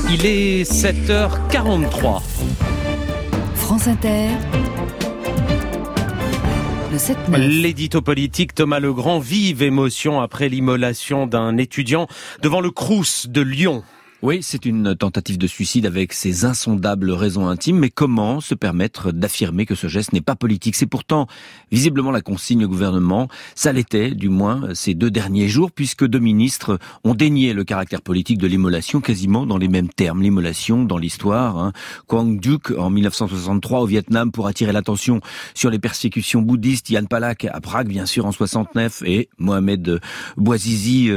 Il est 7h43. France Inter. Le 7-9. L'édito politique Thomas Legrand, vive émotion après l'immolation d'un étudiant devant le Crous de Lyon. Oui, c'est une tentative de suicide avec ses insondables raisons intimes, mais comment se permettre d'affirmer que ce geste n'est pas politique? C'est pourtant visiblement la consigne au gouvernement. Ça l'était, du moins, ces 2 derniers jours, puisque 2 ministres ont dénié le caractère politique de l'immolation quasiment dans les mêmes termes. L'immolation dans l'histoire, Quang Duc en 1963 au Vietnam pour attirer l'attention sur les persécutions bouddhistes, Jan Palach à Prague bien sûr en 69 et Mohamed Bouazizi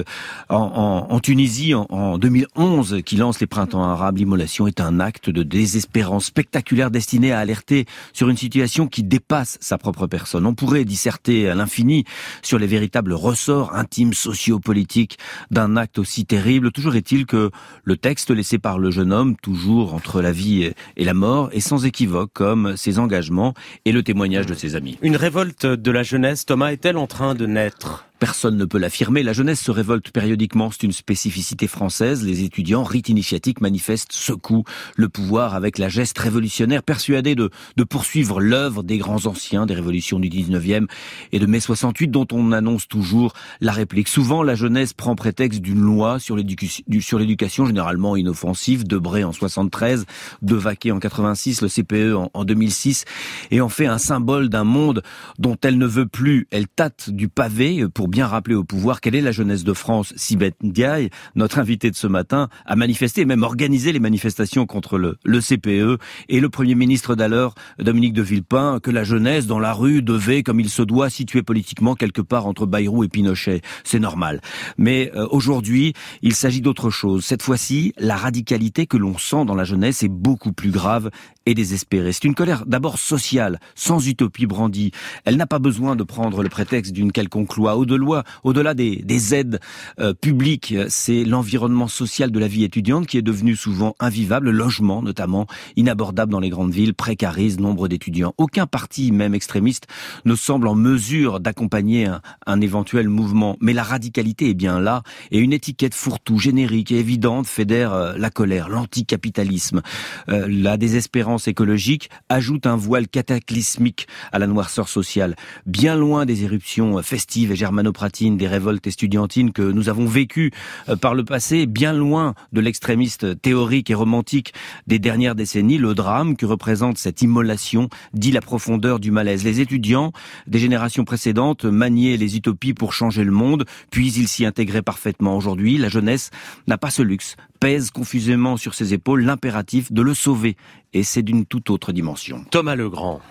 en Tunisie en 2011 qui lance les printemps arabes. L'immolation est un acte de désespérance spectaculaire destiné à alerter sur une situation qui dépasse sa propre personne. On pourrait disserter à l'infini sur les véritables ressorts intimes, sociopolitiques d'un acte aussi terrible. Toujours est-il que le texte laissé par le jeune homme, toujours entre la vie et la mort, est sans équivoque comme ses engagements et le témoignage de ses amis. Une révolte de la jeunesse, Thomas, est-elle en train de naître ? Personne ne peut l'affirmer. La jeunesse se révolte périodiquement. C'est une spécificité française. Les étudiants, rite initiatique, manifestent, secouent le pouvoir avec la geste révolutionnaire, persuadés de poursuivre l'œuvre des grands anciens, des révolutions du 19e et de mai 68, dont on annonce toujours la réplique. Souvent, la jeunesse prend prétexte d'une loi sur l'éducation généralement inoffensive, Debré en 73, Devaquet en 86, le CPE en 2006, et en fait un symbole d'un monde dont elle ne veut plus. Elle tâte du pavé pour bien rappeler au pouvoir quelle est la jeunesse de France. Sibeth Ndiaye, notre invité de ce matin, a manifesté et même organisé les manifestations contre le CPE et le Premier ministre d'alors, Dominique de Villepin, que la jeunesse dans la rue devait, comme il se doit, situer politiquement quelque part entre Bayrou et Pinochet. C'est normal. Mais aujourd'hui, il s'agit d'autre chose. Cette fois-ci, la radicalité que l'on sent dans la jeunesse est beaucoup plus grave et désespérée. C'est une colère d'abord sociale, sans utopie brandie. Elle n'a pas besoin de prendre le prétexte d'une quelconque loi. Au-delà des aides publiques, c'est l'environnement social de la vie étudiante qui est devenu souvent invivable, le logement notamment, inabordable dans les grandes villes, précarise nombre d'étudiants. Aucun parti, même extrémiste, ne semble en mesure d'accompagner un éventuel mouvement. Mais la radicalité est bien là, et une étiquette fourre-tout, générique et évidente fédère la colère, l'anticapitalisme. La désespérance écologique ajoute un voile cataclysmique à la noirceur sociale. Bien loin des éruptions festives et germanopratines, des révoltes estudiantines que nous avons vécues par le passé, bien loin de l'extrémiste théorique et romantique des dernières décennies, le drame que représente cette immolation dit la profondeur du malaise. Les étudiants des générations précédentes maniaient les utopies pour changer le monde, puis ils s'y intégraient parfaitement. Aujourd'hui, la jeunesse n'a pas ce luxe, pèse confusément sur ses épaules l'impératif de le sauver, et c'est d'une toute autre dimension. Thomas Legrand.